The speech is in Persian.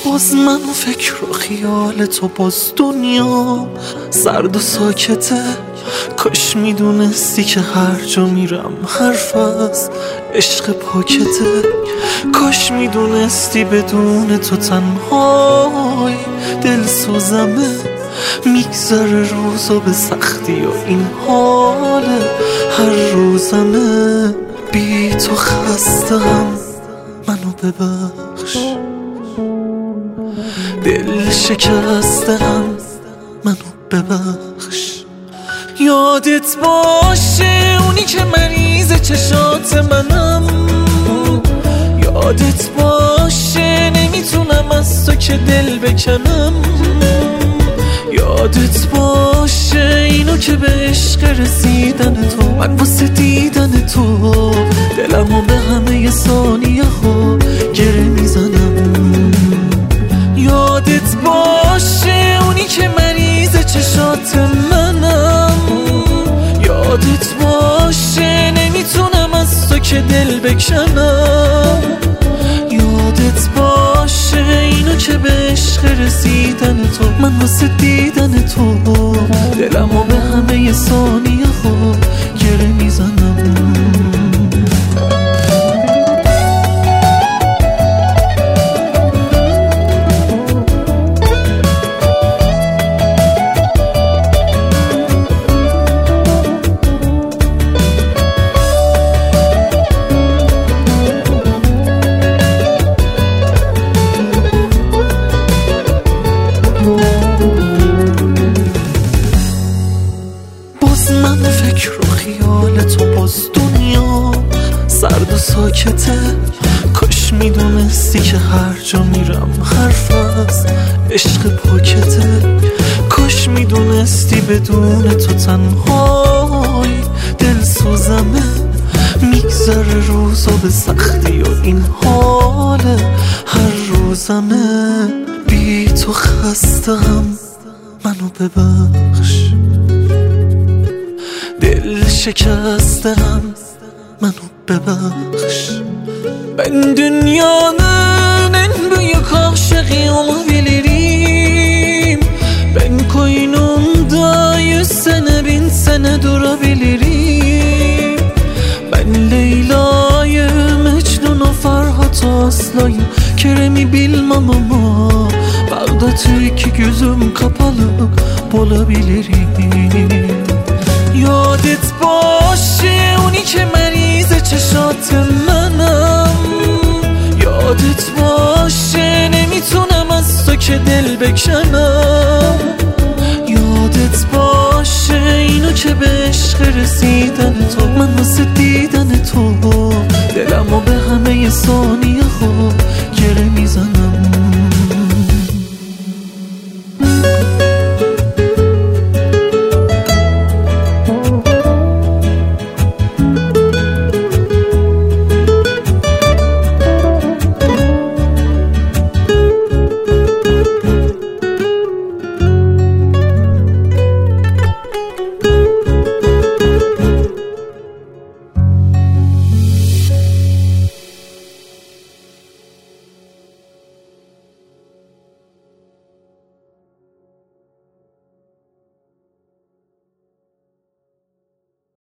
باز من فکر و خیال تو، باز دنیا سرد و ساکته. کاش میدونستی که هر جا میرم حرف از عشق پاکته. کاش میدونستی بدون تو تنهای دل سوزمه. میگذره روزا به سختی و این حال هر روزمه. بی تو خستم، منو ببخش. دل شکستم، منو ببخش. یادت باشه اونی که مریض چشات منم. یادت باشه نمیتونم از تو که دل بکنم. یادت باشه اینو که به عشق رسیدن تو، من واسه دیدن تو دلمو به همه ثانیه ها گره میزنم. یادت باشه اونی که مریض چشات منم. یادت باشه نمیتونم از تو که دل بکنم. یادت باشه اینو که به عشق رسیدن تو، من واسه دیدن تو دلمو به همه ثانیه ها گره میزنم. من فکر و خیال تو، باز دنیا سرد و ساکته. کاش میدونستی که هر جا میرم حرف از عشق پاکته. کاش میدونستی بدون تو تنهای دل سوزمه. میگذره روزا به سختی و این حال هر روزمه. بی تو خستم، منو ببخش. دل şikəstəm, mənə bəbəx. Ben dünyanın en büyük aşığı olabilirim. Ben koynumda 100 sene 1000 sene durabilirim. Ben Leyla'yı, Mecnun'u, Ferhat'ı, Aslı'yı, Kerem'i bilmem ama Bağdat'ı iki gözüm kapalı bulabilirim. یادت باشه اونی که مریض چشات منم. یادت باشه نمیتونم از تو که دل بکنم. یادت باشه اینو که به عشق رسیدن تو، من واسه دیدن تو دلمو به همه ثانیه ها گره میزنم.